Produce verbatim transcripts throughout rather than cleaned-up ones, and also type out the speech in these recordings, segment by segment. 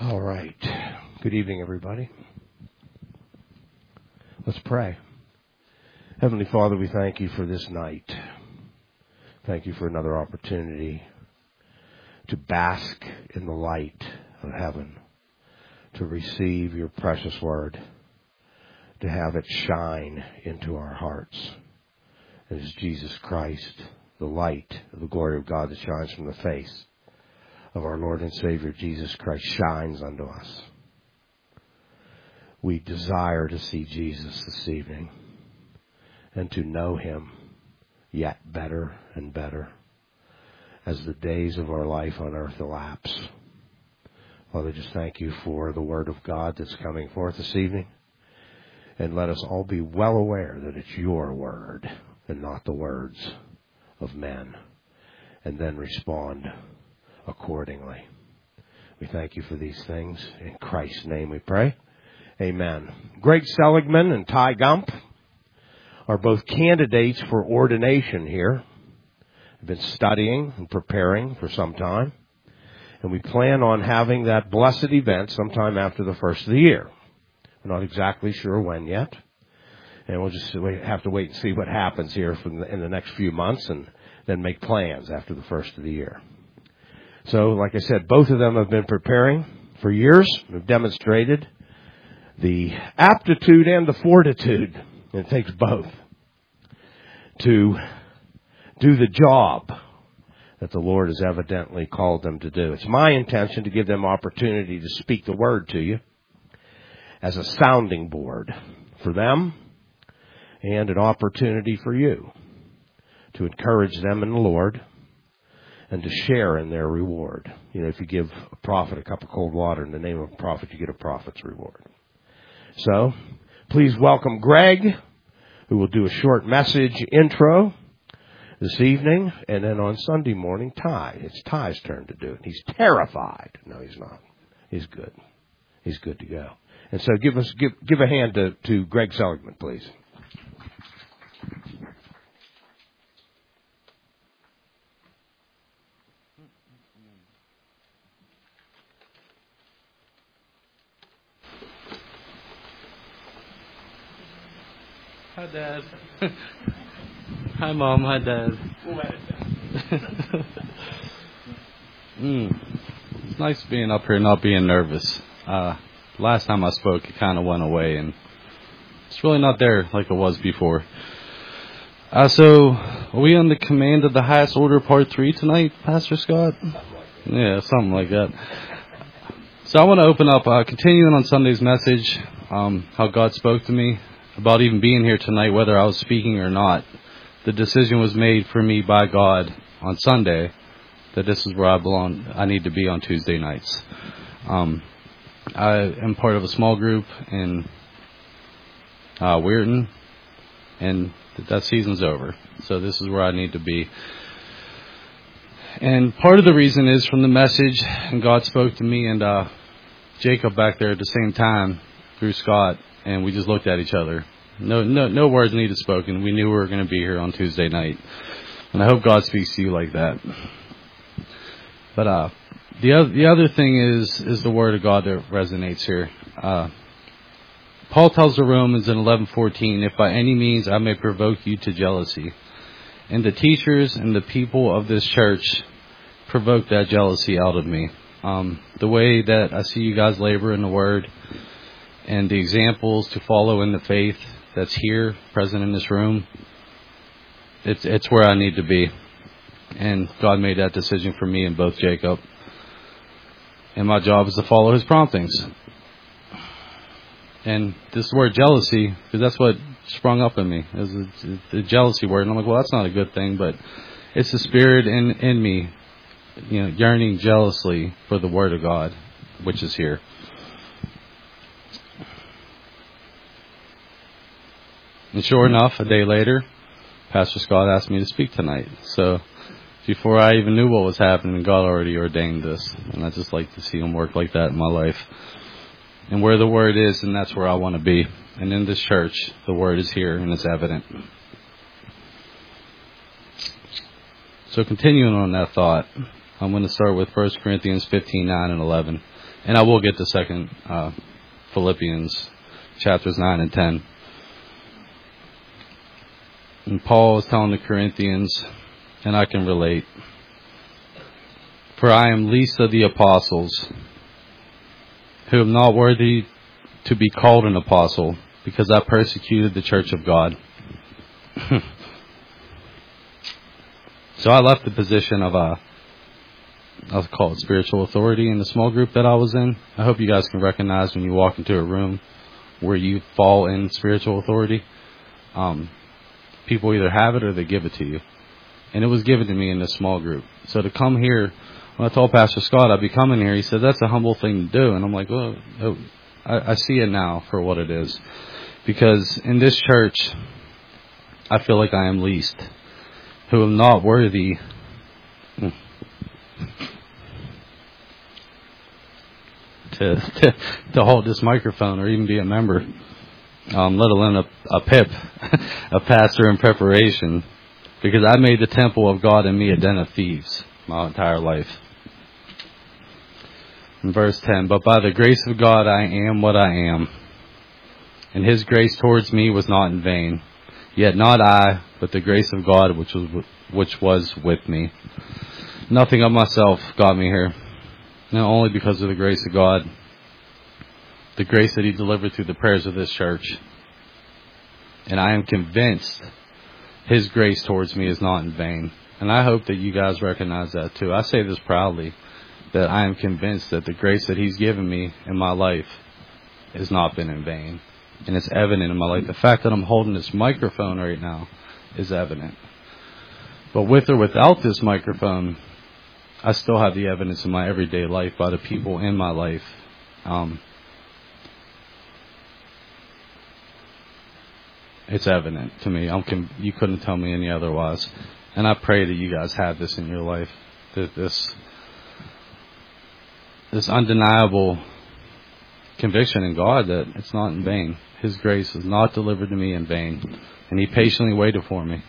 All right. Good evening, everybody. Let's pray. Heavenly Father, we thank you for this night. Thank you for another opportunity to bask in the light of heaven, to receive your precious word, to have it shine into our hearts. It is Jesus Christ, the light of the glory of God that shines from the face of our Lord and Savior Jesus Christ shines unto us. We desire to see Jesus this evening and to know him yet better and better as the days of our life on earth elapse. Father, just thank you for the word of God that's coming forth this evening. And let us all be well aware that it's your word and not the words of men. And then respond accordingly. We thank you for these things. In Christ's name we pray. Amen. Greg Seligman and Ty Gump are both candidates for ordination here. We've been studying and preparing for some time. And we plan on having that blessed event sometime after the first of the year. We're not exactly sure when yet. And we'll just have to wait and see what happens here from the, in the next few months and then make plans after the first of the year. So, like I said, both of them have been preparing for years. We've demonstrated the aptitude and the fortitude, and it takes both, to do the job that the Lord has evidently called them to do. It's my intention to give them opportunity to speak the word to you as a sounding board for them and an opportunity for you to encourage them in the Lord and to share in their reward. You know, if you give a prophet a cup of cold water in the name of a prophet, you get a prophet's reward. So, please welcome Greg, who will do a short message intro this evening, and then on Sunday morning, Ty. It's Ty's turn to do it. He's terrified. No, he's not. He's good. He's good to go. And so give us give give a hand to, to Greg Seligman, please. Hi, Dad. Hi, Mom. Hi, Dad. mm. It's nice being up here, not being nervous. Uh, last time I spoke, it kind of went away, and it's really not there like it was before. Uh, so, are we on the Command of the Highest Order Part three tonight, Pastor Scott? Yeah, something like that. So I want to open up, uh, continuing on Sunday's message, um, how God spoke to me about even being here tonight, whether I was speaking or not. The decision was made for me by God on Sunday that this is where I belong. I need to be on Tuesday nights. Um, I am part of a small group in uh, Weirton, and that season's over. So this is where I need to be. And part of the reason is from the message, and God spoke to me and uh, Jacob back there at the same time through Scott, and we just looked at each other. No, no, no words needed spoken. We knew we were going to be here on Tuesday night, and I hope God speaks to you like that. But uh, the other, the other thing is is the word of God that resonates here. Uh, Paul tells the Romans in eleven fourteen, "If by any means I may provoke you to jealousy," and the teachers and the people of this church provoked that jealousy out of me. Um, the way that I see you guys labor in the word, and the examples to follow in the faith that's here, present in this room, it's it's where I need to be. And God made that decision for me and both Jacob. And my job is to follow his promptings. And this word jealousy, because that's what sprung up in me, is the, the jealousy word. And I'm like, well, that's not a good thing, but it's the spirit in, in me, you know, yearning jealously for the word of God, which is here. And sure enough, a day later, Pastor Scott asked me to speak tonight. So before I even knew what was happening, God already ordained this. And I just like to see him work like that in my life. And where the word is, and that's where I want to be. And in this church, the word is here and it's evident. So continuing on that thought, I'm going to start with First Corinthians fifteen, nine and eleven. And I will get to second uh, Philippians chapters nine and ten. And Paul is telling the Corinthians, and I can relate, for I am least of the apostles, who am not worthy to be called an apostle, because I persecuted the church of God. So I left the position of a, I'll call it spiritual authority in the small group that I was in. I hope you guys can recognize when you walk into a room where you fall in spiritual authority. Um, people either have it or they give it to you. And it was given to me in this small group. So to come here, when I told Pastor Scott I'd be coming here, he said, that's a humble thing to do. And I'm like, well, oh, I, I see it now for what it is. Because in this church, I feel like I am least, who am not worthy to, to to hold this microphone or even be a member, um, let alone a, a pip, a pastor in preparation, because I made the temple of God in me a den of thieves my entire life. In verse ten, but by the grace of God I am what I am, and his grace towards me was not in vain. Yet not I, but the grace of God which was which was with me. Nothing of myself got me here. Not only because of the grace of God, the grace that he delivered through the prayers of this church. And I am convinced his grace towards me is not in vain. And I hope that you guys recognize that too. I say this proudly, that I am convinced that the grace that he's given me in my life has not been in vain. And it's evident in my life. The fact that I'm holding this microphone right now is evident. But with or without this microphone, I still have the evidence in my everyday life by the people in my life. Um, it's evident to me. I'm con- you couldn't tell me any otherwise. And I pray that you guys have this in your life. That this, this undeniable conviction in God that it's not in vain. His grace is not delivered to me in vain. And he patiently waited for me.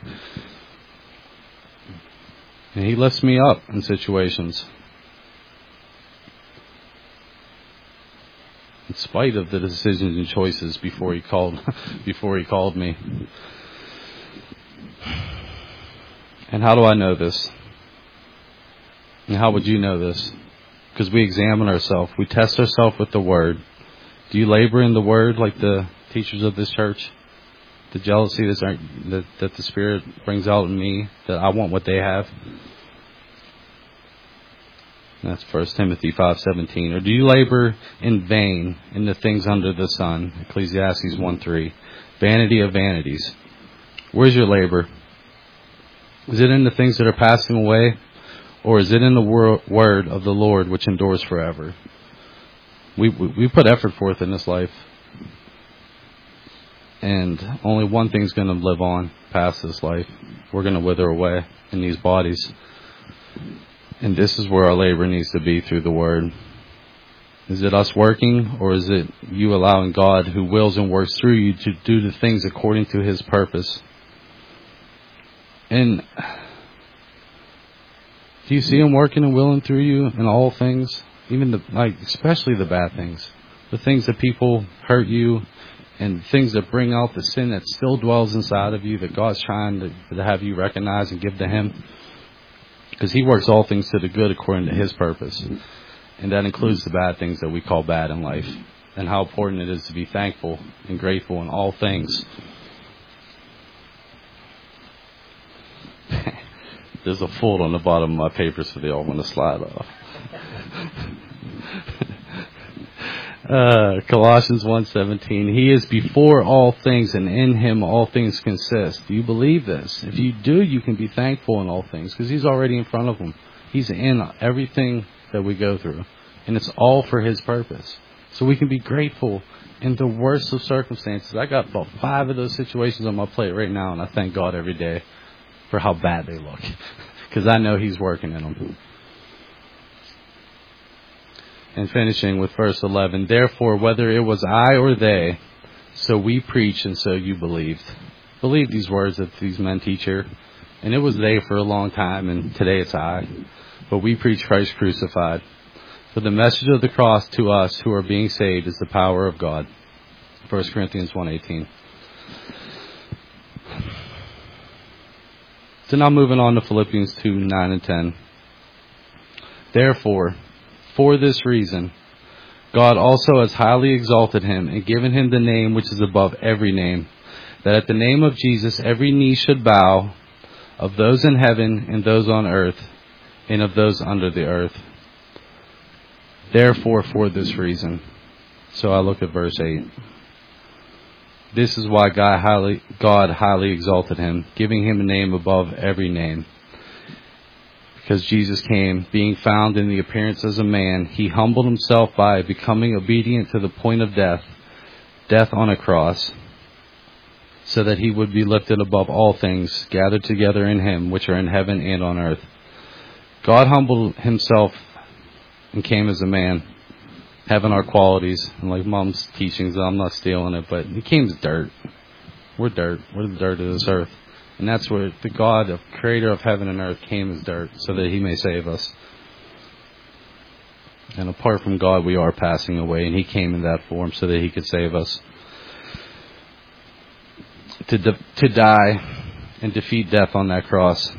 And he lifts me up in situations. In spite of the decisions and choices before he called before he called me. And how do I know this? And how would you know this? Because we examine ourselves. We test ourselves with the Word. Do you labor in the Word like the teachers of this church? The jealousy that, that the Spirit brings out in me, that I want what they have? That's First Timothy five seventeen. Or do you labor in vain in the things under the sun? Ecclesiastes one three. Vanity of vanities. Where's your labor? Is it in the things that are passing away? Or is it in the wor- word of the Lord which endures forever? We, we we put effort forth in this life. And only one thing's going to live on past this life. We're going to wither away in these bodies. And this is where our labor needs to be through the Word. Is it us working, or is it you allowing God, who wills and works through you, to do the things according to his purpose? And do you see him working and willing through you in all things? Even the, like, especially the bad things. The things that people hurt you, and things that bring out the sin that still dwells inside of you, that God's trying to, to have you recognize and give to him. Because he works all things to the good according to his purpose. And that includes the bad things that we call bad in life. And how important it is to be thankful and grateful in all things. There's a fold on the bottom of my paper, so they all want to slide off. Uh, Colossians one seventeen. He is before all things, and in him all things consist. Do you believe this? If you do, you can be thankful in all things, because he's already in front of them. He's in everything that we go through, and it's all for his purpose. So we can be grateful in the worst of circumstances. I got about five of those situations on my plate right now, and I thank God every day for how bad they look, because I know he's working in them. And finishing with verse eleven, therefore, whether it was I or they, so we preach and so you believed. Believe these words that these men teach here. And it was they for a long time, and today it's I. But we preach Christ crucified. For the message of the cross to us who are being saved is the power of God. First Corinthians one eighteen. So now moving on to Philippians two nine and ten. Therefore, for this reason, God also has highly exalted him and given him the name which is above every name, that at the name of Jesus every knee should bow, of those in heaven and those on earth, and of those under the earth. Therefore, for this reason. So I look at verse eight. This is why God highly, God highly exalted him, giving him a name above every name. Because Jesus came, being found in the appearance as a man, he humbled himself by becoming obedient to the point of death, death on a cross, so that he would be lifted above all things, gathered together in him, which are in heaven and on earth. God humbled himself and came as a man, having our qualities. And like Mom's teachings, I'm not stealing it, but he came as dirt. We're dirt. We're the dirt of this earth. And that's where the God, the creator of heaven and earth, came as dirt so that he may save us. And apart from God, we are passing away, and he came in that form so that he could save us. To, de- to die and defeat death on that cross.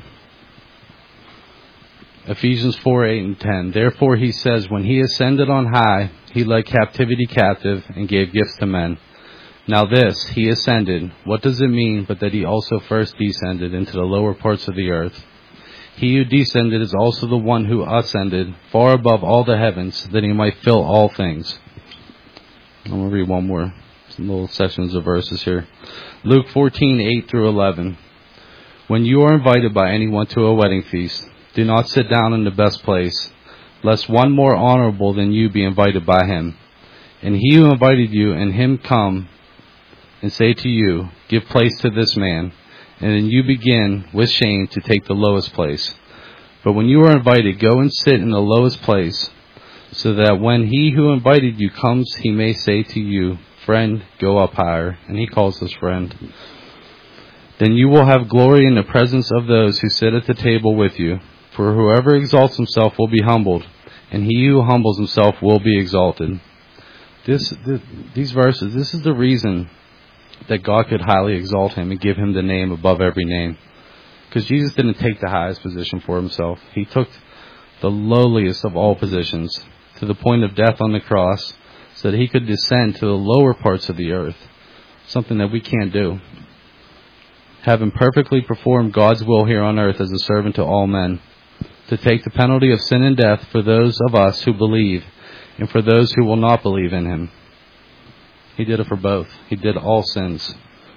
Ephesians four eight and ten. Therefore he says, when he ascended on high, he led captivity captive and gave gifts to men. Now this, he ascended, what does it mean but that he also first descended into the lower parts of the earth? He who descended is also the one who ascended far above all the heavens, that he might fill all things. I'm going to read one more, some little sections of verses here. Luke fourteen eight through eleven. When you are invited by anyone to a wedding feast, do not sit down in the best place, lest one more honorable than you be invited by him. And he who invited you and him come and say to you, give place to this man, and then you begin with shame to take the lowest place. But when you are invited, go and sit in the lowest place, so that when he who invited you comes, he may say to you, friend, go up higher. And he calls us friend. Then you will have glory in the presence of those who sit at the table with you. For whoever exalts himself will be humbled, and he who humbles himself will be exalted. This, this, these verses, this is the reason that God could highly exalt him and give him the name above every name. Because Jesus didn't take the highest position for himself. He took the lowliest of all positions to the point of death on the cross so that he could descend to the lower parts of the earth, something that we can't do. Having perfectly performed God's will here on earth as a servant to all men, to take the penalty of sin and death for those of us who believe and for those who will not believe in him. He did it for both. He did all sins.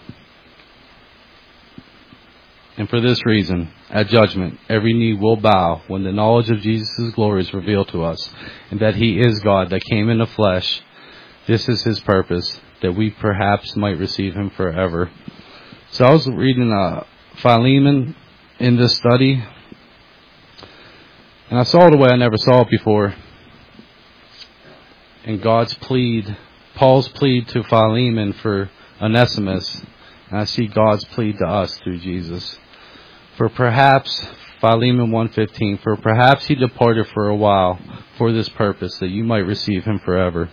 And for this reason, at judgment, every knee will bow when the knowledge of Jesus' glory is revealed to us, and that he is God that came in the flesh. This is his purpose, that we perhaps might receive him forever. So I was reading uh, Philemon in this study, and I saw it the way I never saw it before. And God's plead, Paul's plead to Philemon for Onesimus, and I see God's plead to us through Jesus. For perhaps, Philemon one fifteen, for perhaps he departed for a while for this purpose, that you might receive him forever.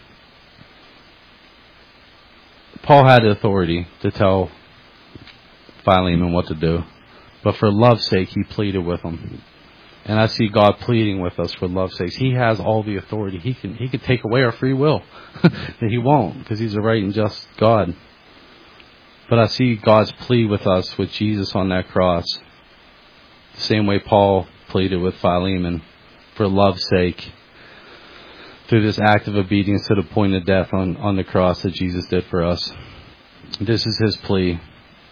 Paul had the authority to tell Philemon what to do, but for love's sake he pleaded with him. And I see God pleading with us for love's sake. He has all the authority. He can he can take away our free will. That he won't, because he's a right and just God. But I see God's plea with us with Jesus on that cross. The same way Paul pleaded with Philemon for love's sake, through this act of obedience to the point of death on, on the cross that Jesus did for us. This is his plea.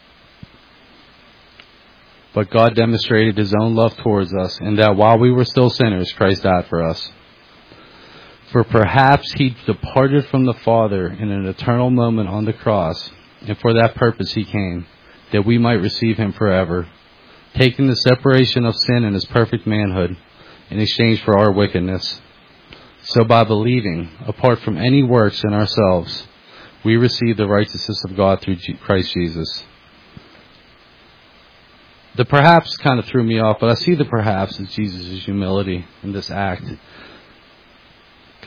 But God demonstrated his own love towards us, in that while we were still sinners, Christ died for us. For perhaps he departed from the Father in an eternal moment on the cross, and for that purpose he came, that we might receive him forever, taking the separation of sin and his perfect manhood in exchange for our wickedness. So by believing, apart from any works in ourselves, we receive the righteousness of God through Christ Jesus. The perhaps kind of threw me off, but I see the perhaps as Jesus' humility in this act.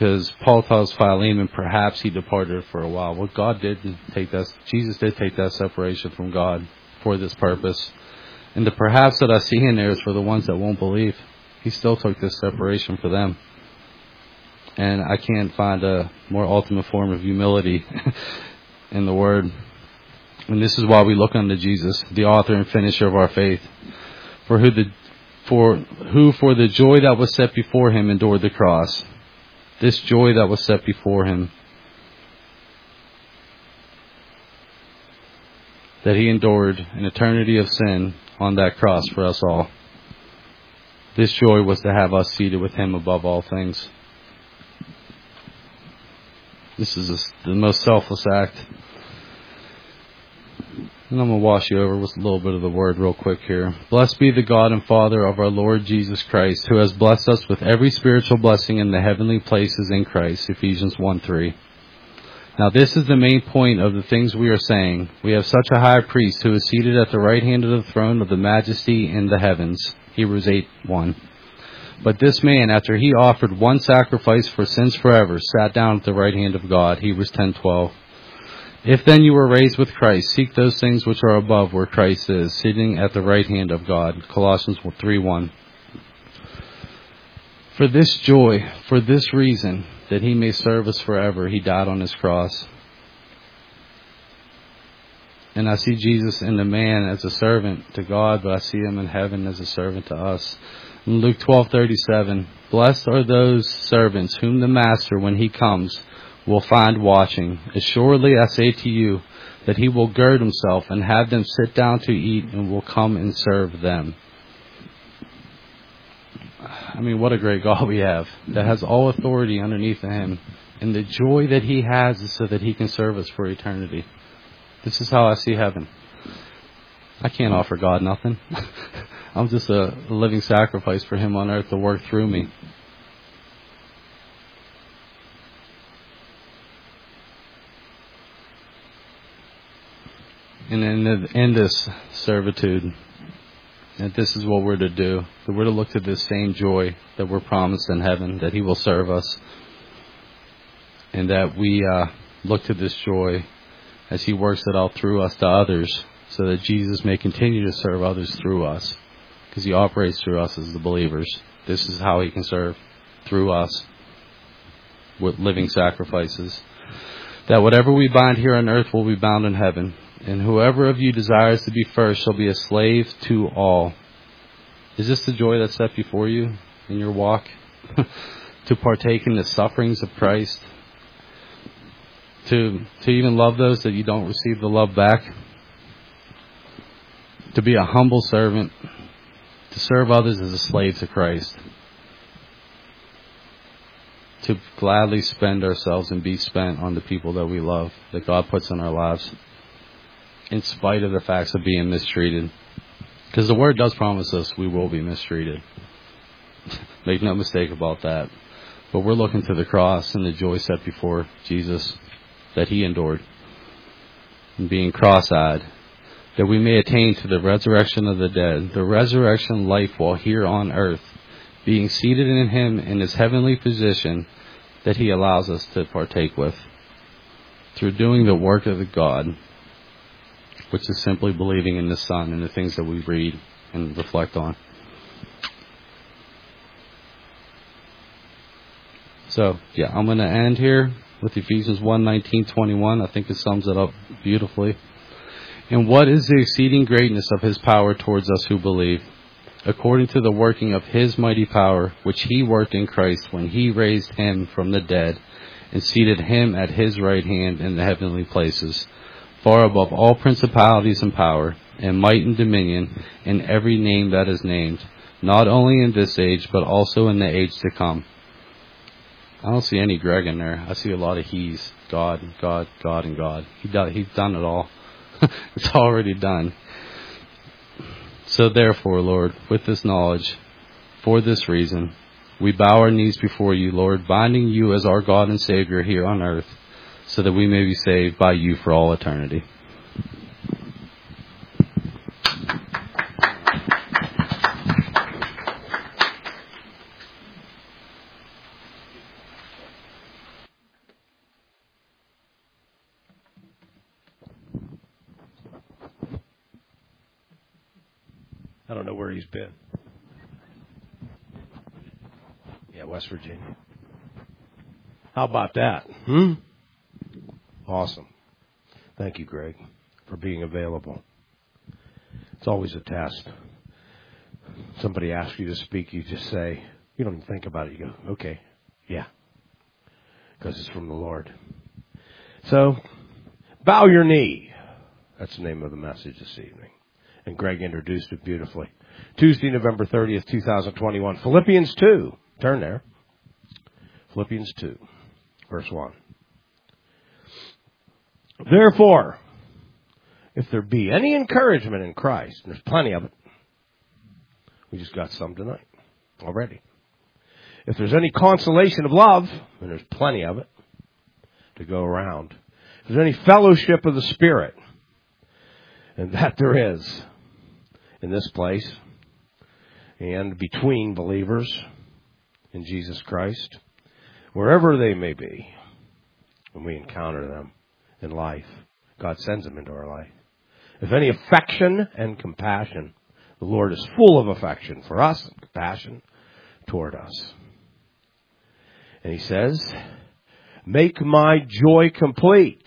Because Paul tells Philemon, perhaps he departed for a while. Well, God did take that, Jesus did take that separation from God for this purpose. And the perhaps that I see in there is for the ones that won't believe. He still took this separation for them. And I can't find a more ultimate form of humility in the Word. And this is why we look unto Jesus, the author and finisher of our faith. For who the for who for the joy that was set before him endured the cross. This joy that was set before him, that he endured an eternity of sin on that cross for us all. This joy was to have us seated with him above all things. This is a, the most selfless act. And I'm going to wash you over with a little bit of the word real quick here. Blessed be the God and Father of our Lord Jesus Christ, who has blessed us with every spiritual blessing in the heavenly places in Christ. Ephesians one three. Now this is the main point of the things we are saying. We have such a high priest who is seated at the right hand of the throne of the majesty in the heavens. Hebrews eight one. But this man, after he offered one sacrifice for sins forever, sat down at the right hand of God. Hebrews ten twelve. If then you were raised with Christ, seek those things which are above where Christ is, sitting at the right hand of God. Colossians three one. For this joy, for this reason, that he may serve us forever, he died on his cross. And I see Jesus in the man as a servant to God, but I see him in heaven as a servant to us. In Luke twelve thirty-seven, blessed are those servants whom the master, when he comes, will find watching. Assuredly I say to you that he will gird himself and have them sit down to eat and will come and serve them. I mean, what a great God we have that has all authority underneath him. And the joy that he has is so that he can serve us for eternity. This is how I see heaven. I can't offer God nothing. I'm just a living sacrifice for him on earth to work through me. And in, in this servitude, and this is what we're to do. That we're to look to this same joy that we're promised in heaven, that he will serve us. And that we uh, look to this joy as he works it out through us to others, so that Jesus may continue to serve others through us. Because he operates through us as the believers. This is how he can serve, through us, with living sacrifices. That whatever we bind here on earth will be bound in heaven. And whoever of you desires to be first shall be a slave to all. Is this the joy that's set before you in your walk? To partake in the sufferings of Christ? To, to even love those that you don't receive the love back? To be a humble servant? To serve others as a slave to Christ? To gladly spend ourselves and be spent on the people that we love, that God puts in our lives, in spite of the facts of being mistreated. Because the Word does promise us we will be mistreated. Make no mistake about that. But we're looking to the cross and the joy set before Jesus that he endured. And being cross-eyed, that we may attain to the resurrection of the dead, the resurrection life while here on earth, being seated in him in his heavenly position that he allows us to partake with, through doing the work of the God, which is simply believing in the Son and the things that we read and reflect on. So, yeah, I'm going to end here with Ephesians one nineteen twenty-one. I think it sums it up beautifully. And what is the exceeding greatness of his power towards us who believe, according to the working of his mighty power, which he worked in Christ when he raised him from the dead and seated him at his right hand in the heavenly places, far above all principalities and power, and might and dominion, and every name that is named, not only in this age, but also in the age to come. I don't see any Greg in there. I see a lot of he's. God, God, God, and God. He do, he's done it all. It's already done. So therefore, Lord, with this knowledge, for this reason, we bow our knees before you, Lord, binding you as our God and Savior here on earth, so that we may be saved by you for all eternity. he's been. Yeah, West Virginia. How about that? Hmm? Awesome. Thank you, Greg, for being available. It's always a test. Somebody asks you to speak, you just say, you don't even think about it. You go, okay, yeah, because it's from the Lord. So, bow your knee. That's the name of the message this evening. And Greg introduced it beautifully. Tuesday, November thirtieth, twenty twenty-one. Philippians two. Turn there. Philippians two, verse one. Therefore, if there be any encouragement in Christ, and there's plenty of it. We just got some tonight already. If there's any consolation of love, and there's plenty of it to go around. If there's any fellowship of the Spirit, and that there is in this place, and between believers in Jesus Christ, wherever they may be, when we encounter them in life, God sends them into our life. If any affection and compassion, the Lord is full of affection for us and compassion toward us. And he says, make my joy complete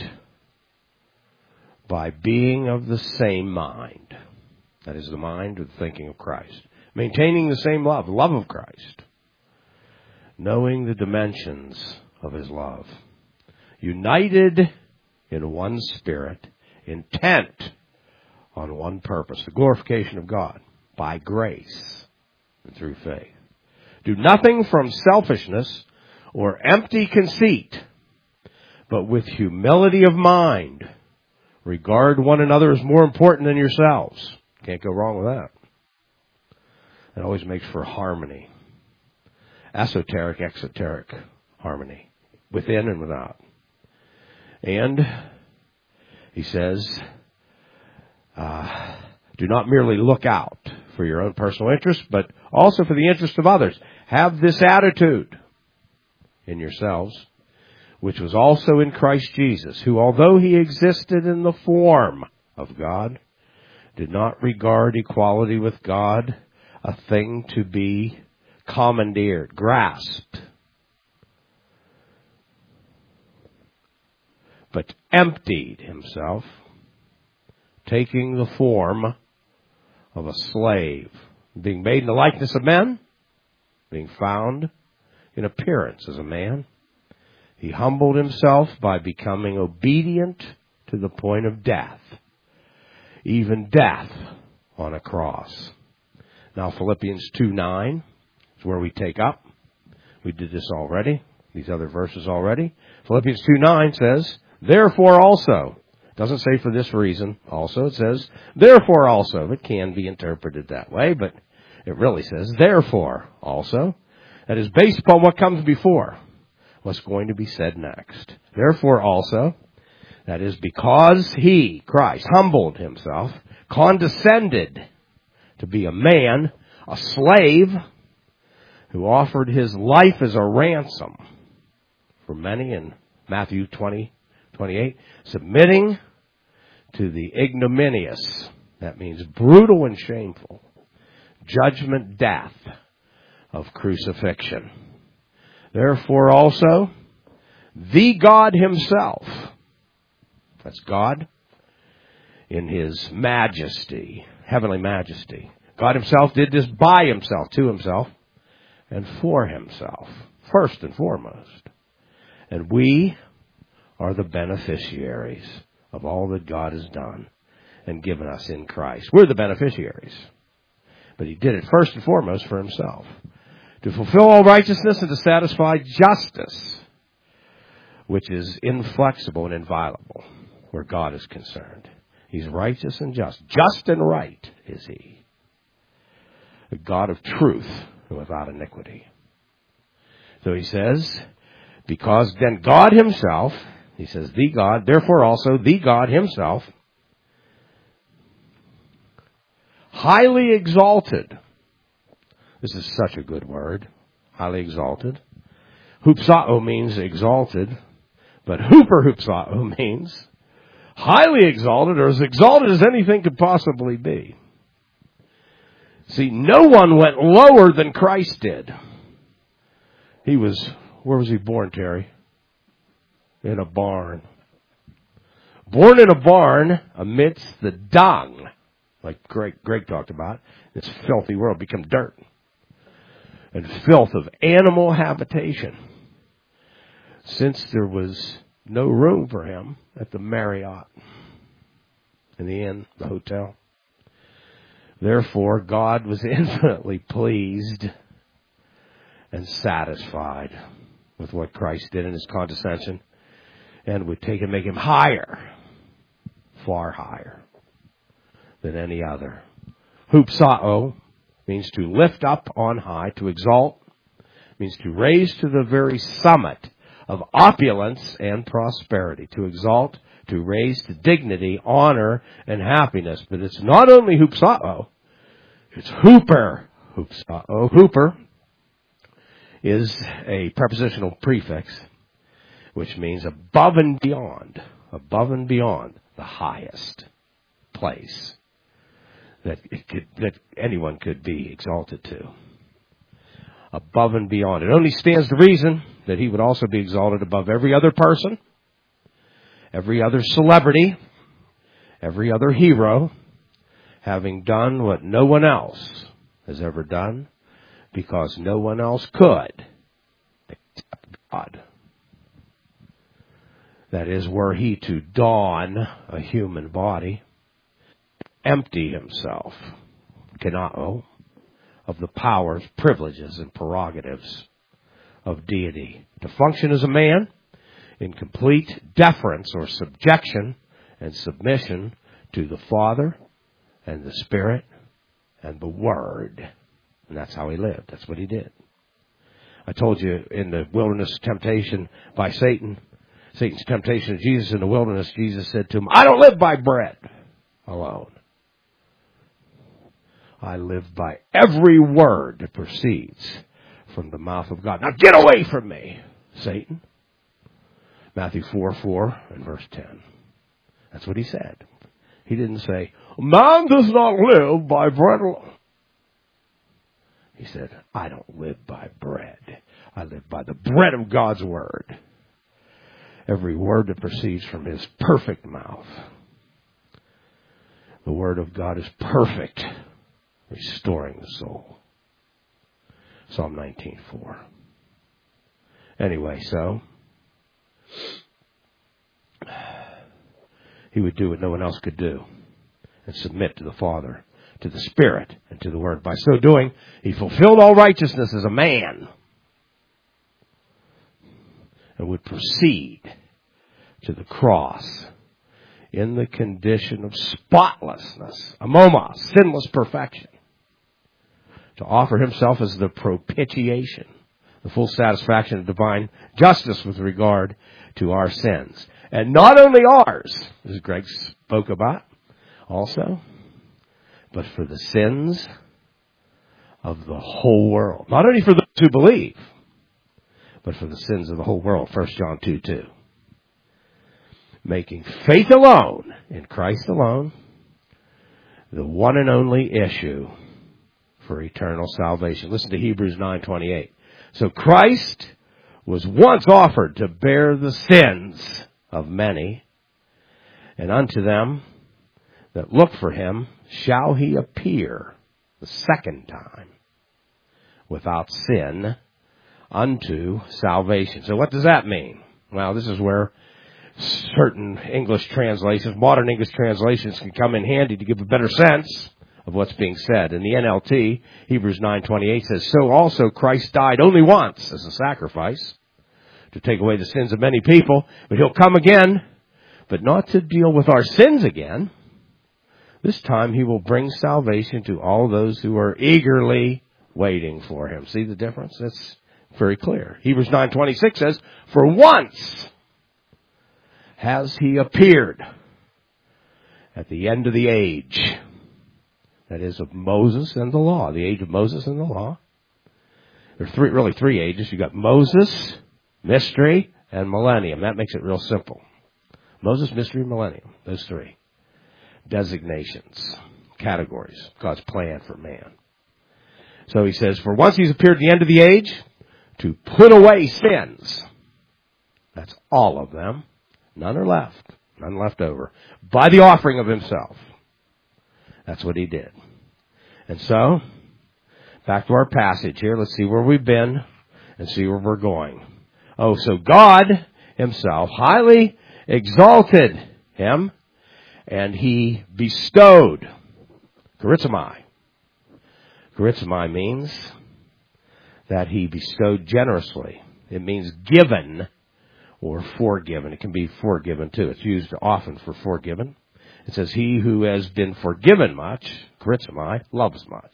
by being of the same mind. That is the mind of the thinking of Christ. Maintaining the same love, the love of Christ. Knowing the dimensions of his love. United in one spirit, intent on one purpose, the glorification of God by grace and through faith. Do nothing from selfishness or empty conceit, but with humility of mind, regard one another as more important than yourselves. Can't go wrong with that. It always makes for harmony. Esoteric, exoteric harmony, within and without. And he says, uh, do not merely look out for your own personal interest, but also for the interest of others. Have this attitude in yourselves, which was also in Christ Jesus, who, although he existed in the form of God, did not regard equality with God a thing to be commandeered, grasped, but emptied himself, taking the form of a slave, being made in the likeness of men, being found in appearance as a man. He humbled himself by becoming obedient to the point of death, even death on a cross. Now Philippians two nine is where we take up. We did this already, these other verses already. Philippians two nine says, therefore also, it doesn't say for this reason also, it says, therefore also. It can be interpreted that way, but it really says, therefore also. That is based upon what comes before, what's going to be said next. Therefore also, that is because he, Christ, humbled himself, condescended to be a man, a slave, who offered his life as a ransom for many in Matthew twenty, twenty-eight, submitting to the ignominious, that means brutal and shameful, judgment, death of crucifixion. Therefore also, the God himself, that's God in his majesty, heavenly majesty. God himself did this by himself, to himself, and for himself, first and foremost. And we are the beneficiaries of all that God has done and given us in Christ. We're the beneficiaries. But he did it first and foremost for himself, to fulfill all righteousness and to satisfy justice, which is inflexible and inviolable where God is concerned. He's righteous and just. Just and right is he. A God of truth and without iniquity. So he says, because then God himself, he says, the God, therefore also the God himself, highly exalted. This is such a good word. Highly exalted. Hupsao means exalted, but hooper hupsao means highly exalted, or as exalted as anything could possibly be. See, no one went lower than Christ did. He was, where was he born, Terry? In a barn. Born in a barn amidst the dung, like Greg, Greg talked about, this filthy world become dirt and filth of animal habitation. Since there was no room for him at the Marriott, in the inn, the hotel, therefore God was infinitely pleased and satisfied with what Christ did in his condescension, and would take and make him higher, far higher than any other. Hupsao means to lift up on high, to exalt, means to raise to the very summit of opulence and prosperity, to exalt, to raise to dignity, honor, and happiness. But it's not only hupsao, it's hooper. Hupsao. Hooper is a prepositional prefix, which means above and beyond, above and beyond the highest place that it could, that anyone could be exalted to. Above and beyond. It only stands to reason that he would also be exalted above every other person, every other celebrity, every other hero, having done what no one else has ever done, because no one else could except God. That is, were he to don a human body, empty himself, kenao, of the powers, privileges, and prerogatives of deity, to function as a man in complete deference or subjection and submission to the Father and the Spirit and the Word. And that's how he lived. That's what he did. I told you in the wilderness temptation by Satan, Satan's temptation of Jesus in the wilderness, Jesus said to him, I don't live by bread alone. I live by every word that proceeds from the mouth of God. Now get away from me, Satan. Matthew four, four and verse ten. That's what he said. He didn't say, man does not live by bread alone. He said, I don't live by bread. I live by the bread of God's word. Every word that proceeds from his perfect mouth. The word of God is perfect, restoring the soul. Psalm nineteen, four. Anyway, so he would do what no one else could do and submit to the Father, to the Spirit, and to the Word. By so doing, he fulfilled all righteousness as a man and would proceed to the cross in the condition of spotlessness, amoma, sinless perfection, to offer himself as the propitiation, the full satisfaction of divine justice with regard to our sins. And not only ours, as Greg spoke about also, but for the sins of the whole world. Not only for those who believe, but for the sins of the whole world. First John two, two. Making faith alone, in Christ alone, the one and only issue for eternal salvation. Listen to Hebrews nine twenty-eight. So Christ was once offered to bear the sins of many, and unto them that look for him shall he appear the second time without sin unto salvation. So what does that mean? Well, this is where certain English translations, modern English translations, can come in handy to give a better sense of what's being said. In the N L T, Hebrews nine twenty-eight says, so also Christ died only once as a sacrifice to take away the sins of many people, but he'll come again, but not to deal with our sins again. This time he will bring salvation to all those who are eagerly waiting for him. See the difference? That's very clear. Hebrews nine twenty-six says, for once has he appeared at the end of the age. That is, of Moses and the law. The age of Moses and the law. There are three, really three ages. You've got Moses, mystery, and millennium. That makes it real simple. Moses, mystery, millennium. Those three. Designations. Categories. God's plan for man. So he says, for once he's appeared at the end of the age to put away sins. That's all of them. None are left. None left over. By the offering of himself. That's what he did. And so, back to our passage here. Let's see where we've been and see where we're going. Oh, so God himself highly exalted him, and he bestowed. Charizomai. Charizomai means that he bestowed generously. It means given or forgiven. It can be forgiven too. It's used often for forgiven. It says, he who has been forgiven much, charizomai, loves much.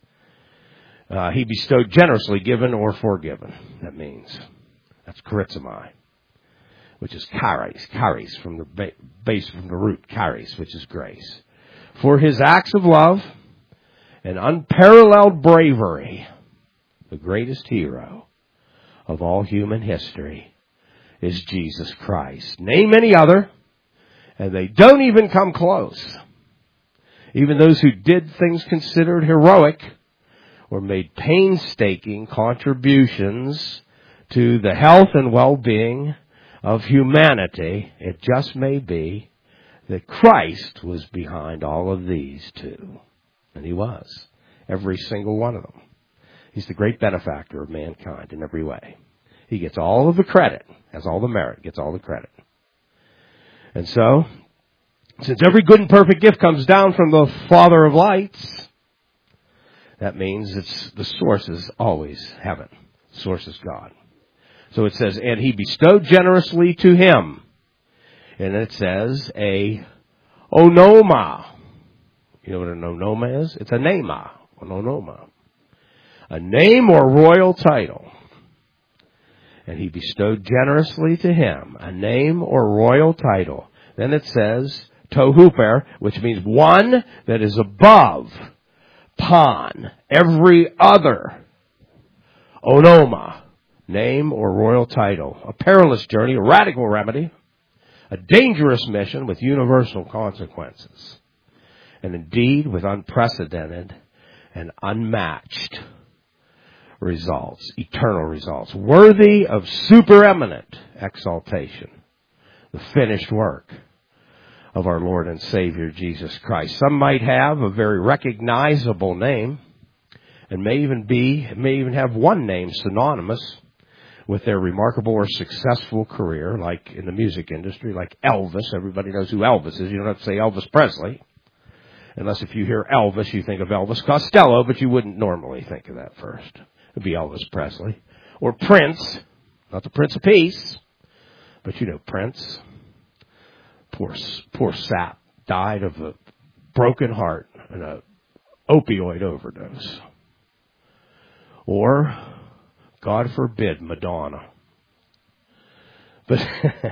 Uh, he bestowed generously, given or forgiven. That means. That's charizomai, which is charis. Charis from the ba- base, from the root, charis, which is grace. For his acts of love and unparalleled bravery, the greatest hero of all human history is Jesus Christ. Name any other, and they don't even come close. Even those who did things considered heroic or made painstaking contributions to the health and well-being of humanity, it just may be that Christ was behind all of these too. And he was. Every single one of them. He's the great benefactor of mankind in every way. He gets all of the credit, has all the merit, gets all the credit. And so, since every good and perfect gift comes down from the Father of lights, that means it's the source is always heaven. The source is God. So it says, and he bestowed generously to him. And it says a onoma. You know what an onoma is? It's a nema. An onoma. A name or royal title. And he bestowed generously to him a name or royal title. Then it says tohuper, which means one that is above pan, every other. Onoma, name or royal title. A perilous journey, a radical remedy, a dangerous mission with universal consequences. And indeed with unprecedented and unmatched results, eternal results, worthy of supereminent exaltation. The finished work of our Lord and Savior Jesus Christ. Some might have a very recognizable name, and may even be, may even have one name synonymous with their remarkable or successful career, like in the music industry, like Elvis. Everybody knows who Elvis is. You don't have to say Elvis Presley. Unless if you hear Elvis, you think of Elvis Costello, but you wouldn't normally think of that first. It'd be Elvis Presley. Or Prince, not the Prince of Peace, but you know Prince. Poor, poor sap died of a broken heart and a opioid overdose. Or, God forbid, Madonna. But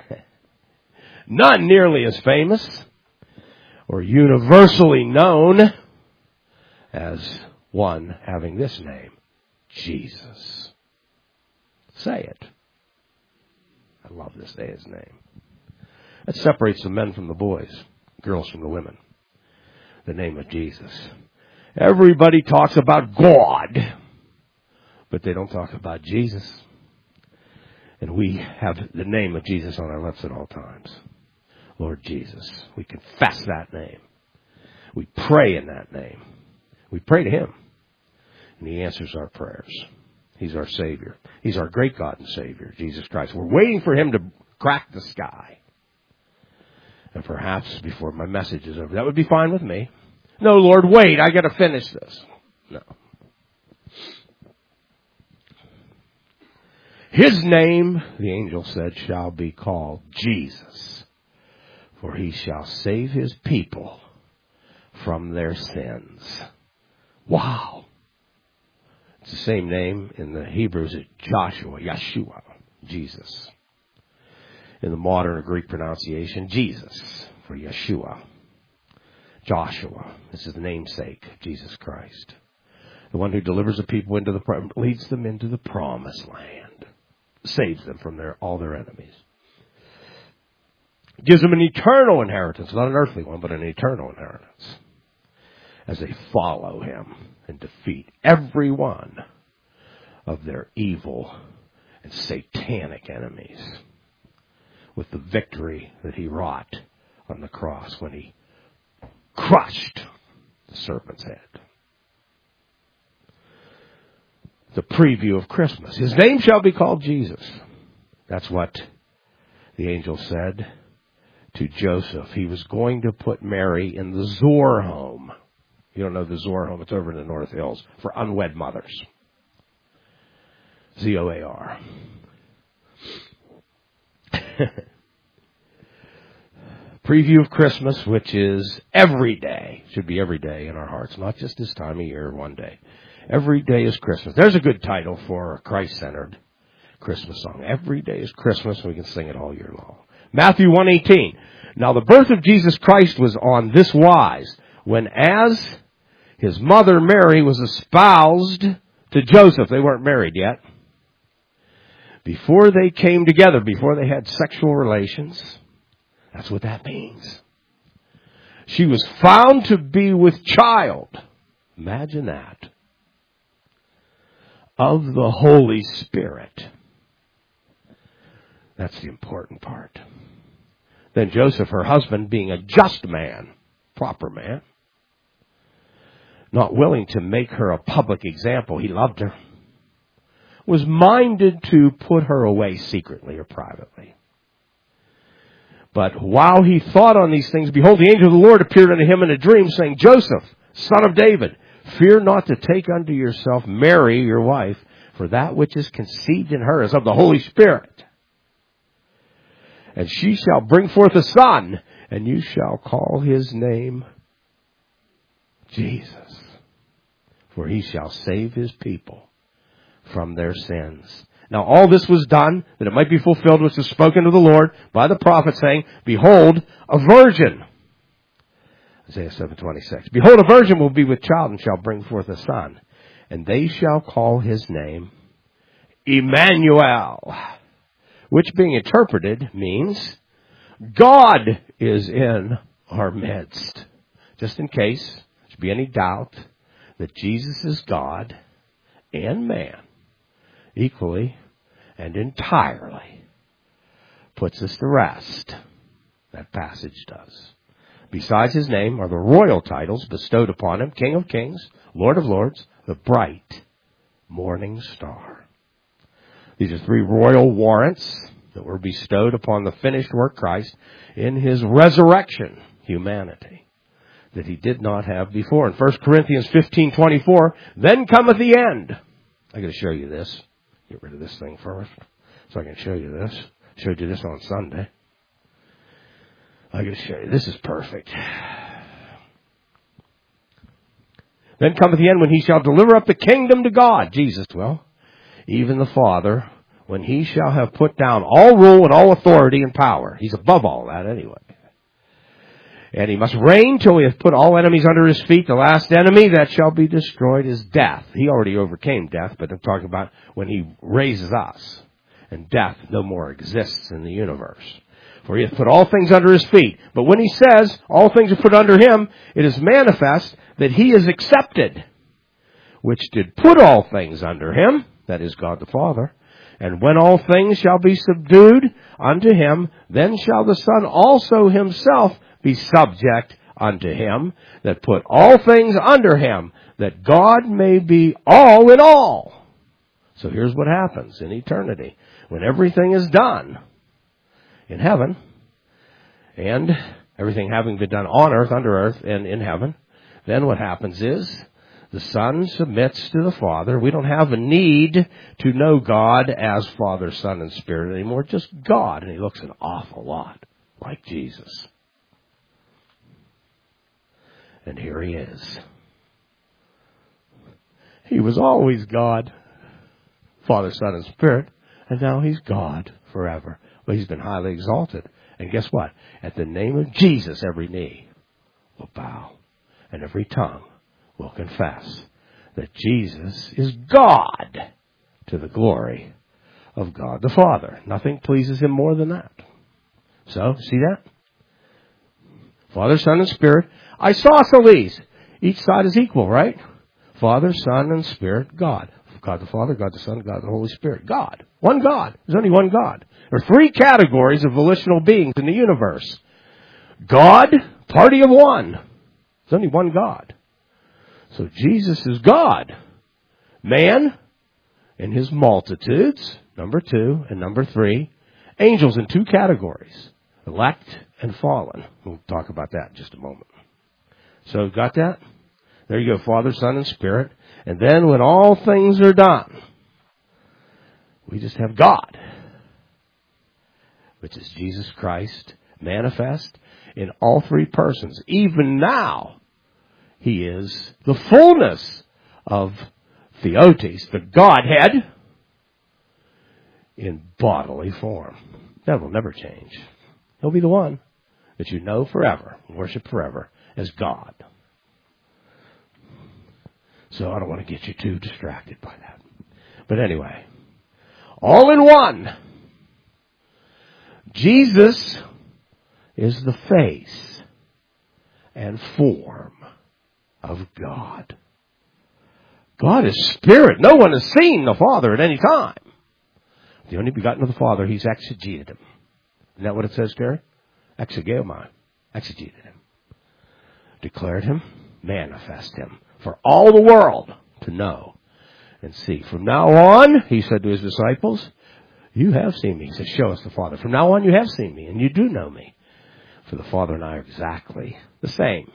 none nearly as famous or universally known as one having this name, Jesus. Say it. I love to say his name. That separates the men from the boys, girls from the women. The name of Jesus. Everybody talks about God, but they don't talk about Jesus. And we have the name of Jesus on our lips at all times. Lord Jesus. We confess that name. We pray in that name. We pray to him. And he answers our prayers. He's our Savior. He's our great God and Savior, Jesus Christ. We're waiting for him to crack the sky. And perhaps before my message is over. That would be fine with me. No, Lord, wait. I got to finish this. No. His name, the angel said, shall be called Jesus. For he shall save his people from their sins. Wow. It's the same name in the Hebrews as Joshua, Yeshua, Jesus. In the modern or Greek pronunciation, Jesus, for Yeshua. Joshua, this is the namesake of Jesus Christ. The one who delivers the people into the, leads them into the promised land. Saves them from their, all their enemies. Gives them an eternal inheritance, not an earthly one, but an eternal inheritance. As they follow him and defeat every one of their evil and satanic enemies with the victory that he wrought on the cross when he crushed the serpent's head. The preview of Christmas. His name shall be called Jesus. That's what the angel said to Joseph. He was going to put Mary in the Zoar home. You don't know the Zoar home. It's over in the North Hills for unwed mothers. Z O A R. Preview of Christmas, which is every day. Should be every day in our hearts, not just this time of year, one day. Every day is Christmas. There's a good title for a Christ-centered Christmas song. Every day is Christmas, and we can sing it all year long. Matthew one eighteen. Now the birth of Jesus Christ was on this wise, when as his mother Mary was espoused to Joseph. They weren't married yet. Before they came together, before they had sexual relations. That's what that means. She was found to be with child. Imagine that. Of the Holy Spirit. That's the important part. Then Joseph, her husband, being a just man, proper man, not willing to make her a public example, he loved her, was minded to put her away secretly or privately. But while he thought on these things, behold, the angel of the Lord appeared unto him in a dream, saying, Joseph, son of David, fear not to take unto yourself Mary, your wife, for that which is conceived in her is of the Holy Spirit. And she shall bring forth a son, and you shall call his name Jesus. For he shall save his people from their sins. Now all this was done, that it might be fulfilled, which was spoken to the Lord by the prophet, saying, Behold, a virgin. Isaiah seven twenty-six. Behold, a virgin will be with child, and shall bring forth a son. And they shall call his name Emmanuel. Which being interpreted means, God is in our midst. Just in case there should be any doubt that Jesus is God and man, equally and entirely, puts us to rest. That passage does. Besides his name are the royal titles bestowed upon him, King of Kings, Lord of Lords, the bright morning star. These are three royal warrants that were bestowed upon the finished work of Christ in his resurrection humanity that he did not have before. In First Corinthians fifteen twenty-four, then cometh the end. I got to show you this. Get rid of this thing first so I can show you this. Showed you this on Sunday. I got to show you. This is perfect. Then cometh the end when he shall deliver up the kingdom to God. Jesus will. Even the Father, when he shall have put down all rule and all authority and power. He's above all that anyway. And he must reign till he hath put all enemies under his feet. The last enemy that shall be destroyed is death. He already overcame death, but I'm talking about when he raises us. And death no more exists in the universe. For he hath put all things under his feet. But when he says all things are put under him, it is manifest that he is accepted, which did put all things under him, that is God the Father. And when all things shall be subdued unto him, then shall the Son also himself be subject unto him, that put all things under him, that God may be all in all. So here's what happens in eternity. When everything is done in heaven, and everything having been done on earth, under earth, and in heaven, then what happens is the Son submits to the Father. We don't have a need to know God as Father, Son, and Spirit anymore. Just God. And he looks an awful lot like Jesus. And here he is. He was always God, Father, Son, and Spirit. And now he's God forever. But he's been highly exalted. And guess what? At the name of Jesus, every knee will bow. And every tongue will confess that Jesus is God, to the glory of God the Father. Nothing pleases him more than that. So, see that? Father, Son, and Spirit. Isosceles. Each side is equal, right? Father, Son, and Spirit, God. God the Father, God the Son, God the Holy Spirit. God. One God. There's only one God. There are three categories of volitional beings in the universe. God, party of one. There's only one God. So Jesus is God. Man and his multitudes, number two, and number three, angels in two categories, elect and fallen. We'll talk about that in just a moment. So got that? There you go, Father, Son, and Spirit. And then when all things are done, we just have God, which is Jesus Christ, manifest in all three persons. Even now, he is the fullness of Theotes, the Godhead, in bodily form. That will never change. He'll be the one that you know forever, worship forever, as God. So I don't want to get you too distracted by that. But anyway, all in one. Jesus is the face and form of God. God is spirit. No one has seen the Father at any time. The only begotten of the Father, he's exegeted him. Isn't that what it says, Gary? Exegomai. Exegeted him. Declared him, manifest him for all the world to know and see. From now on, he said to his disciples, you have seen me. He said, show us the Father. From now on, you have seen me, and you do know me. For the Father and I are exactly the same.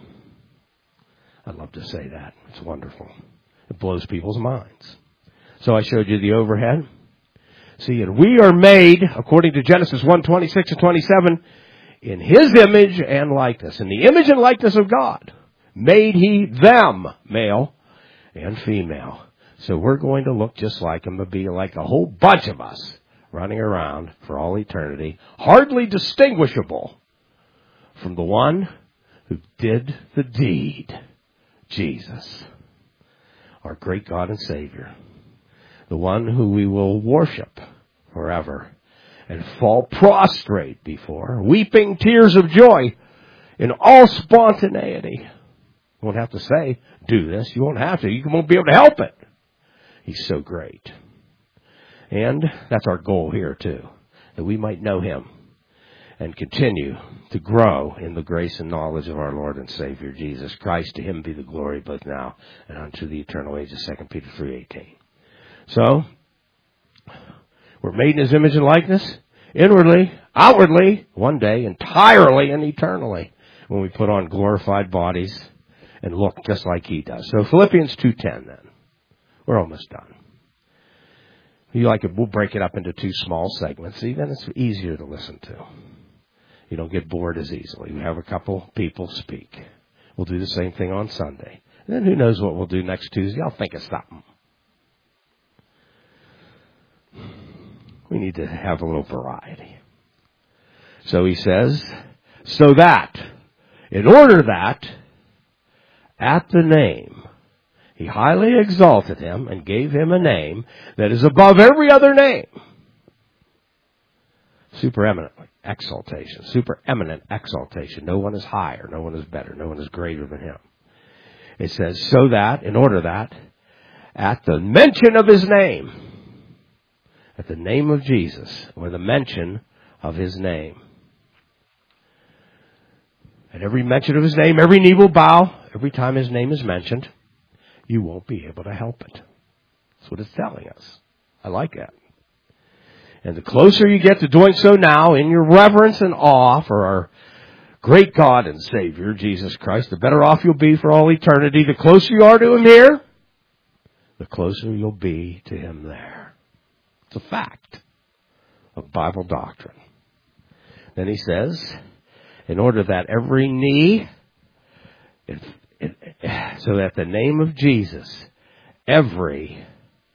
I love to say that. It's wonderful. It blows people's minds. So I showed you the overhead. See, and we are made, according to Genesis one, twenty-six and twenty-seven, in his image and likeness. In the image and likeness of God, made he them, male and female. So we're going to look just like him, to be like a whole bunch of us running around for all eternity, hardly distinguishable from the one who did the deed, Jesus, our great God and Savior, the one who we will worship forever and fall prostrate before, weeping tears of joy in all spontaneity. You won't have to say, do this. You won't have to. You won't be able to help it. He's so great. And that's our goal here, too, that we might know him and continue to grow in the grace and knowledge of our Lord and Savior, Jesus Christ. To him be the glory both now and unto the eternal ages, Second Peter three eighteen. So, we're made in his image and likeness, inwardly, outwardly, one day, entirely and eternally, when we put on glorified bodies and look just like he does. So Philippians two ten then. We're almost done. You like it, we'll break it up into two small segments. See, then it's easier to listen to. You don't get bored as easily. We have a couple people speak. We'll do the same thing on Sunday. And then who knows what we'll do next Tuesday. I'll think of something. We need to have a little variety. So he says, so that, in order that, at the name, he highly exalted him and gave him a name that is above every other name. Supereminent exaltation. Supereminent exaltation. No one is higher. No one is better. No one is greater than him. It says, so that, in order that, at the mention of his name, at the name of Jesus, or the mention of his name, at every mention of his name, every knee will bow. Every time his name is mentioned, you won't be able to help it. That's what it's telling us. I like that. And the closer you get to doing so now, in your reverence and awe for our great God and Savior, Jesus Christ, the better off you'll be for all eternity. The closer you are to him here, the closer you'll be to him there. It's a fact of Bible doctrine. Then he says, in order that every knee, it, it, so that the name of Jesus, every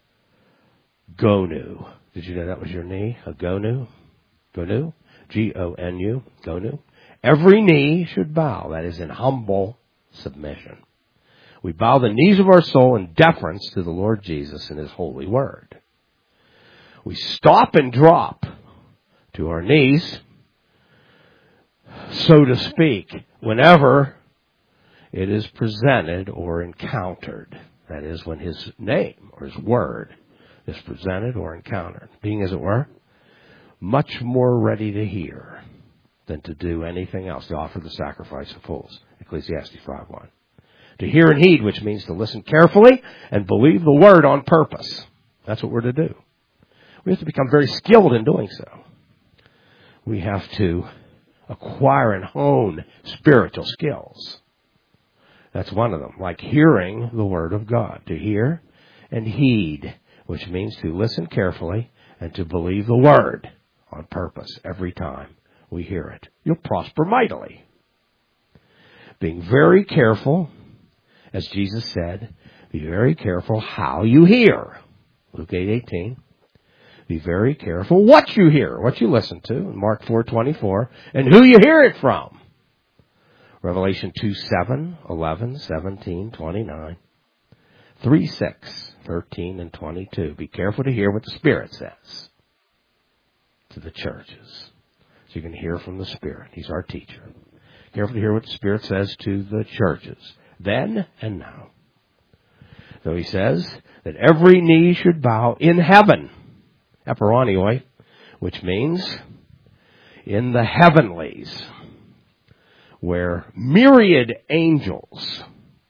gonu, did you know that was your knee? A gonu? Gonu? G O N U, gonu. Every knee should bow. That is in humble submission. We bow the knees of our soul in deference to the Lord Jesus and his holy word. We stop and drop to our knees, so to speak, whenever it is presented or encountered. That is, when his name or his word is presented or encountered. Being, as it were, much more ready to hear than to do anything else, to offer the sacrifice of fools. Ecclesiastes five one. To hear and heed, which means to listen carefully and believe the word on purpose. That's what we're to do. We have to become very skilled in doing so. We have to acquire and hone spiritual skills. That's one of them, like hearing the word of God. To hear and heed, which means to listen carefully and to believe the word on purpose every time we hear it. You'll prosper mightily. Being very careful, as Jesus said, be very careful how you hear. Luke eight eighteen. Be very careful what you hear, what you listen to, Mark four twenty-four, and who you hear it from. Revelation two seven, eleven, seventeen, twenty-nine, three six, thirteen, and twenty-two. Be careful to hear what the Spirit says to the churches. So you can hear from the Spirit. He's our teacher. Careful to hear what the Spirit says to the churches, then and now. So he says that every knee should bow in heaven, eperonioi, which means in the heavenlies, where myriad angels,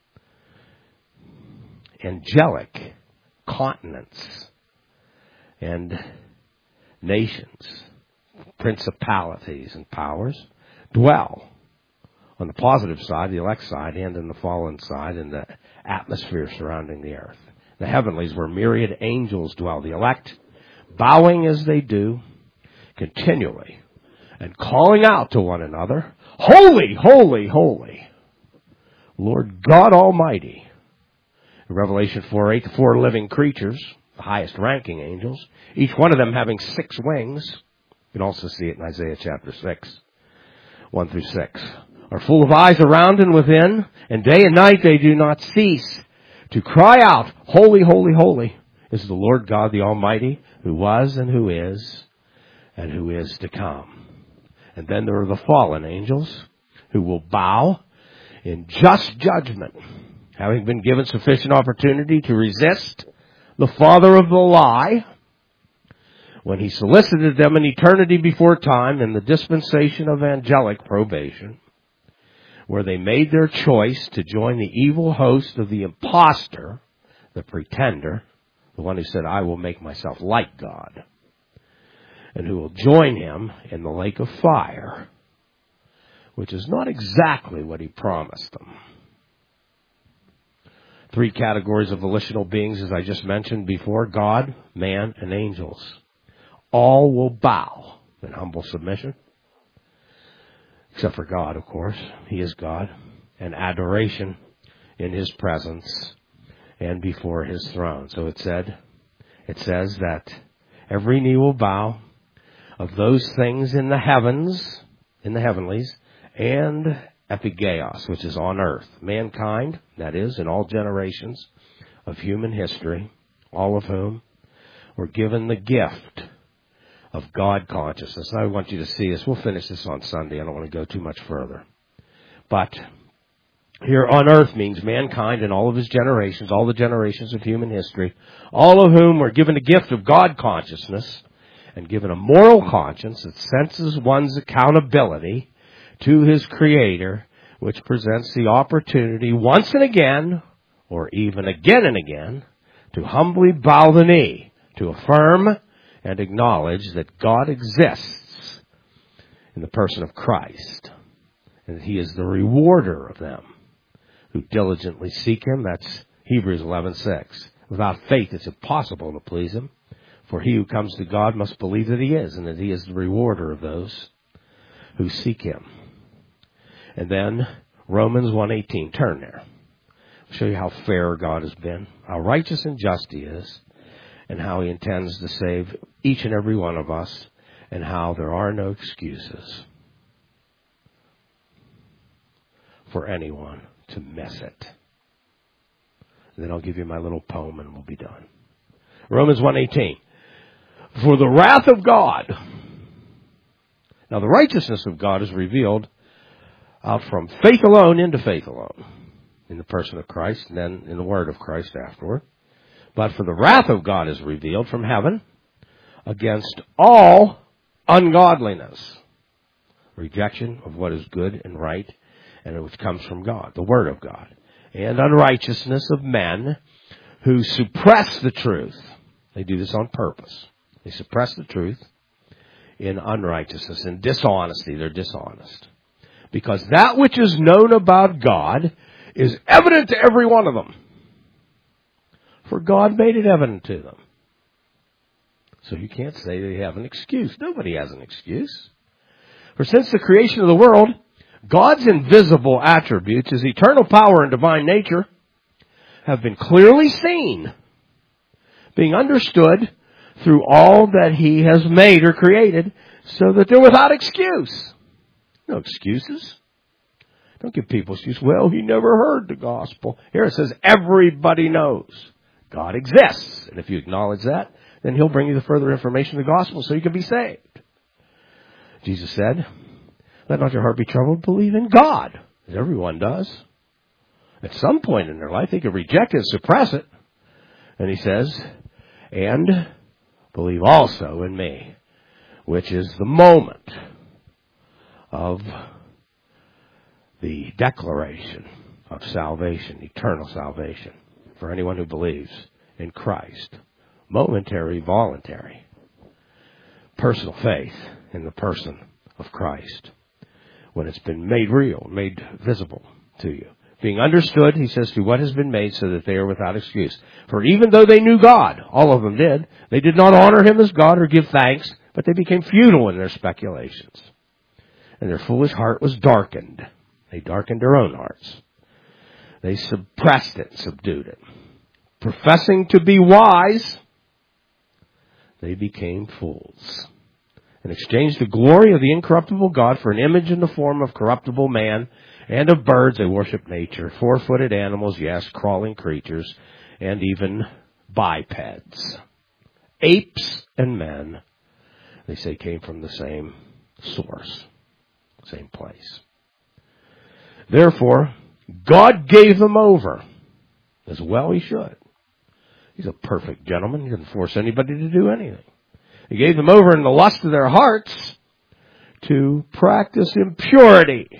angelic continents, and nations, principalities and powers dwell on the positive side, the elect side, and in the fallen side, in the atmosphere surrounding the earth. The heavenlies, where myriad angels dwell, the elect bowing as they do continually and calling out to one another, holy, holy, holy, Lord God Almighty. In Revelation four eight, the four living creatures, the highest ranking angels, each one of them having six wings. You can also see it in Isaiah chapter six, one through six, are full of eyes around and within, and day and night they do not cease to cry out, holy, holy, holy is the Lord God the Almighty, who was and who is and who is to come. And then there are the fallen angels who will bow in just judgment, having been given sufficient opportunity to resist the father of the lie when he solicited them in eternity before time in the dispensation of angelic probation, where they made their choice to join the evil host of the impostor, the pretender, the one who said, I will make myself like God, and who will join him in the lake of fire, which is not exactly what he promised them. Three categories of volitional beings, as I just mentioned before: God, man, and angels. All will bow in humble submission, except for God, of course. He is God. And adoration in his presence and before his throne. So it said, it says that every knee will bow of those things in the heavens, in the heavenlies, and epigeios, which is on earth. Mankind, that is, in all generations of human history, all of whom were given the gift of God consciousness. I want you to see this. We'll finish this on Sunday. I don't want to go too much further. But here on earth means mankind in all of his generations, all the generations of human history, all of whom were given a gift of God consciousness and given a moral conscience that senses one's accountability to his Creator, which presents the opportunity once and again, or even again and again, to humbly bow the knee, to affirm and acknowledge that God exists in the person of Christ, and that he is the rewarder of them who diligently seek him. That's Hebrews eleven six. Without faith it's impossible to please him, for he who comes to God must believe that he is, and that he is the rewarder of those who seek him. And then Romans one eighteen. Turn there. I'll show you how fair God has been, how righteous and just he is, and how he intends to save each and every one of us, and how there are no excuses for anyone to miss it. And then I'll give you my little poem and we'll be done. Romans one eighteen. For the wrath of God. Now the righteousness of God is revealed out from faith alone into faith alone. in the person of Christ and then in the word of Christ afterward. But for the wrath of God is revealed from heaven against all ungodliness, rejection of what is good and right, and which comes from God, the word of God, and unrighteousness of men who suppress the truth. They do this on purpose. They suppress the truth in unrighteousness and dishonesty. They're dishonest. Because that which is known about God is evident to every one of them. For God made it evident to them. So you can't say they have an excuse. Nobody has an excuse. For since the creation of the world, God's invisible attributes, His eternal power and divine nature, have been clearly seen, being understood through all that He has made or created, so that they're without excuse. No excuses. Don't give people excuses. Well, he never heard the gospel. Here it says everybody knows God exists. And if you acknowledge that, then He'll bring you the further information of the gospel so you can be saved. Jesus said, let not your heart be troubled. Believe in God, as everyone does. At some point in their life, they could reject it and suppress it. And He says, and believe also in me, which is the moment of the declaration of salvation, eternal salvation, for anyone who believes in Christ. Momentary, voluntary, personal faith in the person of Christ, when it's been made real, made visible to you. Being understood, he says, through what has been made, so that they are without excuse. For even though they knew God, all of them did, they did not honor Him as God or give thanks, but they became futile in their speculations. And their foolish heart was darkened. They darkened their own hearts. They suppressed it, subdued it. Professing to be wise, they became fools, and exchanged the glory of the incorruptible God for an image in the form of corruptible man, and of birds. They worship nature, four-footed animals, yes, crawling creatures, and even bipeds. Apes and men, they say, came from the same source, same place. Therefore, God gave them over, as well He should. He's a perfect gentleman. He doesn't force anybody to do anything. He gave them over in the lust of their hearts to practice impurity,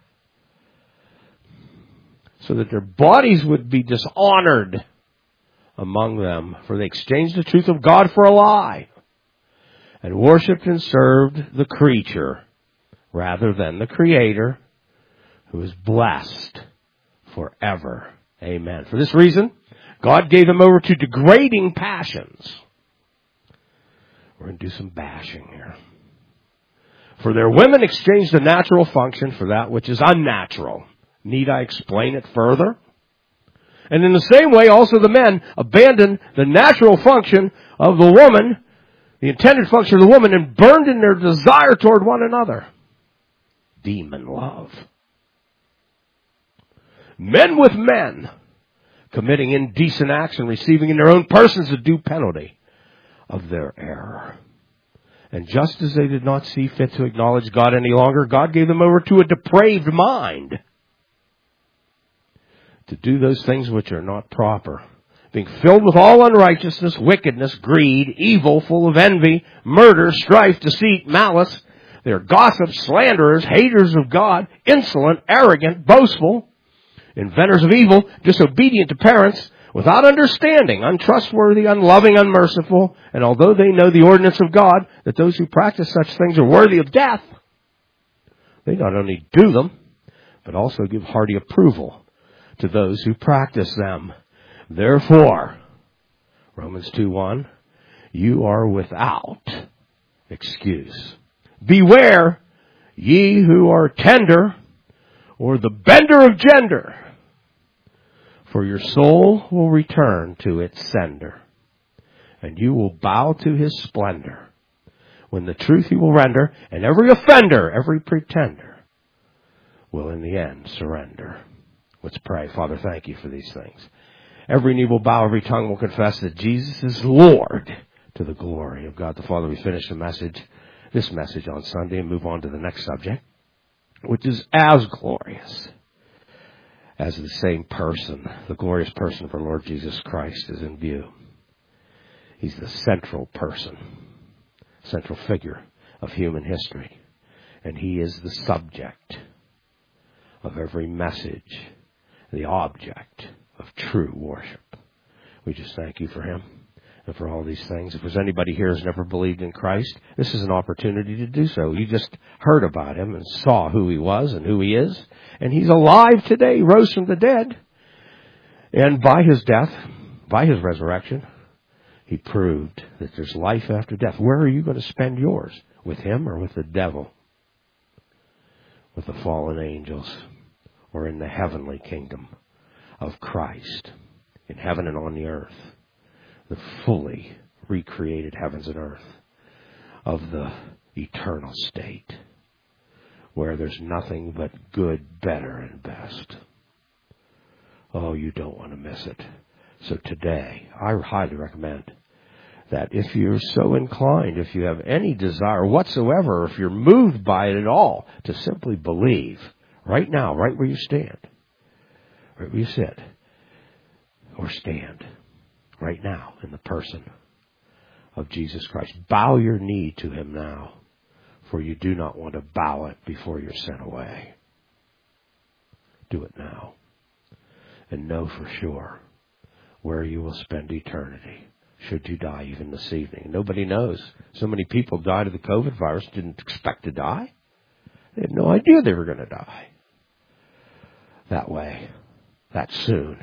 so that their bodies would be dishonored among them. For they exchanged the truth of God for a lie, and worshipped and served the creature rather than the Creator, who is blessed forever. Amen. For this reason, God gave them over to degrading passions. We're going to do some bashing here. For their women exchanged the natural function for that which is unnatural. Need I explain it further? And in the same way, also the men abandoned the natural function of the woman, the intended function of the woman, and burned in their desire toward one another. Demon love. Men with men, committing indecent acts and receiving in their own persons the due penalty of their error. And just as they did not see fit to acknowledge God any longer, God gave them over to a depraved mind, to do those things which are not proper, being filled with all unrighteousness, wickedness, greed, evil, full of envy, murder, strife, deceit, malice. They are gossips, slanderers, haters of God, insolent, arrogant, boastful, inventors of evil, disobedient to parents, without understanding, untrustworthy, unloving, unmerciful. And although they know the ordinance of God, that those who practice such things are worthy of death, they not only do them, but also give hearty approval to those who practice them. Therefore, Romans two one, you are without excuse. Beware, ye who are tender, or the bender of gender, for your soul will return to its sender, and you will bow to his splendor, when the truth he will render, and every offender, every pretender, will in the end surrender. Let's pray. Father, thank you for these things. Every knee will bow, every tongue will confess that Jesus is Lord, to the glory of God the Father. We finish the message, this message on Sunday, and move on to the next subject, which is as glorious as the same person, the glorious person of our Lord Jesus Christ is in view. He's the central person, central figure of human history. And He is the subject of every message, the object of true worship. We just thank You for Him and for all these things. If there's anybody here who's never believed in Christ, this is an opportunity to do so. You just heard about Him and saw who He was and who He is. And He's alive today. He rose from the dead. And by His death, by His resurrection, He proved that there's life after death. Where are you going to spend yours? With Him or with the devil? With the fallen angels? Or in the heavenly kingdom of Christ? In heaven and on the earth. The fully recreated heavens and earth of the eternal state. Where there's nothing but good, better, and best. Oh, you don't want to miss it. So today, I highly recommend that if you're so inclined, if you have any desire whatsoever, if you're moved by it at all, to simply believe right now, right where you stand, right where you sit, or stand, right now in the person of Jesus Christ. Bow your knee to Him now, for you do not want to bow it before you're sent away. Do it now, and know for sure where you will spend eternity. Should you die even this evening? Nobody knows. So many people died of the COVID virus, didn't expect to die. They had no idea they were going to die that way, that soon.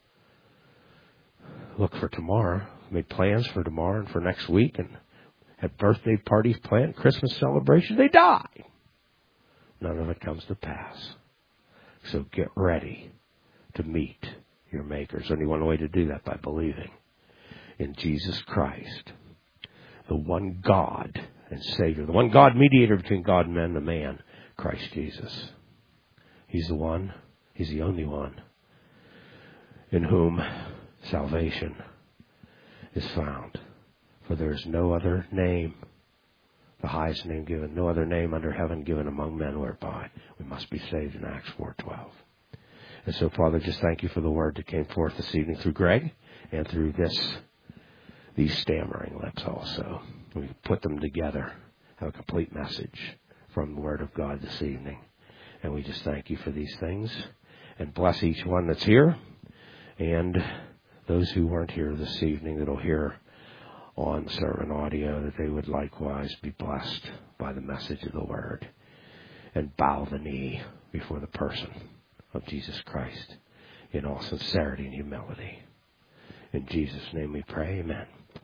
Look for tomorrow. Made plans for tomorrow and for next week and had birthday parties planned, Christmas celebrations. They die. None of it comes to pass. So get ready to meet your Maker. There's only one way to do that, by believing in Jesus Christ, the one God and Savior, the one God mediator between God and man, the man, Christ Jesus. He's the one, He's the only one in whom salvation is found. For there is no other name, the highest name given, no other name under heaven given among men whereby we must be saved in Acts four twelve. And so, Father, just thank You for the word that came forth this evening through Greg and through this these stammering lips also. We put them together, have a complete message from the Word of God this evening. And we just thank You for these things. And bless each one that's here. And those who weren't here this evening that will hear on sermon audio, that they would likewise be blessed by the message of the Word. And bow the knee before the person of Jesus Christ in all sincerity and humility. In Jesus' name we pray, amen.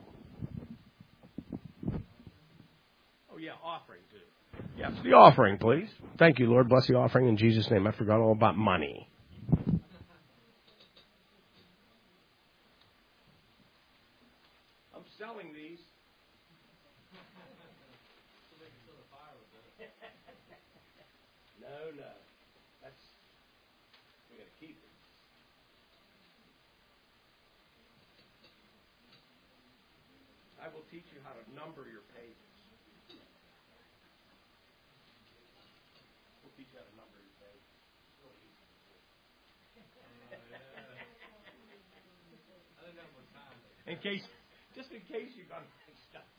Oh, yeah, offering, too. Yes, the offering, please. Thank You, Lord. Bless the offering in Jesus' name. I forgot all about money. I'm selling these. No, no. That's, we got to keep it. I will teach you how to number your pages. We'll teach you how to number your pages. In case, just in case you got mixed up.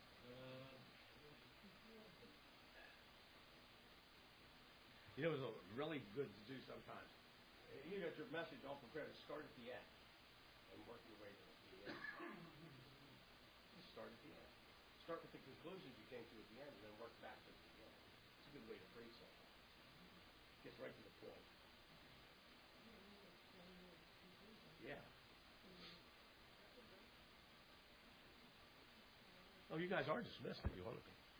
You know, it's really good to do sometimes. You got your message all prepared. Start at the end and work your way to the end. Just start at the end. Start with the conclusions you came to at the end, and then work back to the beginning. It's a good way to preach something. Gets right to the point. Yeah. Oh, you guys are dismissed if you want to be.